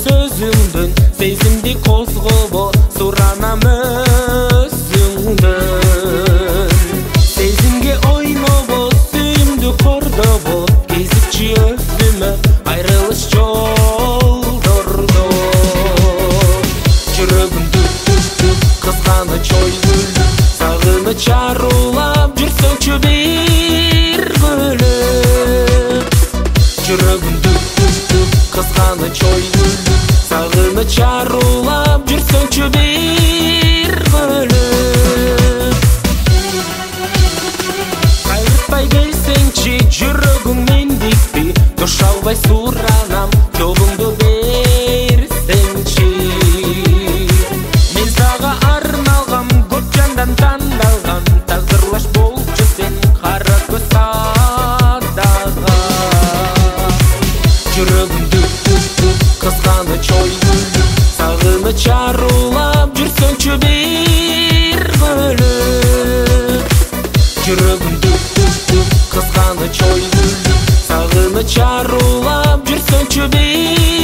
сөзүңдөн сезимди козгобо суранам өзүңдөн сезимге ойнобо сүйүмдү кордобо кезикчи өзүмө айрылыш жолдордо жүрөгүм дүп кызганыч ойгүлдү сагыныч арулап жүрсөңчү бир бөлөп жүрөгүм дүп кызганыч ойгүлдү сагыныч арулап жүрсөңчү бир бөлөп кайрытпай келсеңчи жүрөгүң мендикпи туш албай суранам жолуңду берсеңчи мен сага арналгам көп жандан тандалган тагдырлаш болчу сен кара көз садага жүрөгүм кызганыч ойгүлдү сагыныч арулап жүрсөңчү бир бөлөп жүрөгүм кызганыч ойгүлдү сагыныч арулап жүрсөңчү бир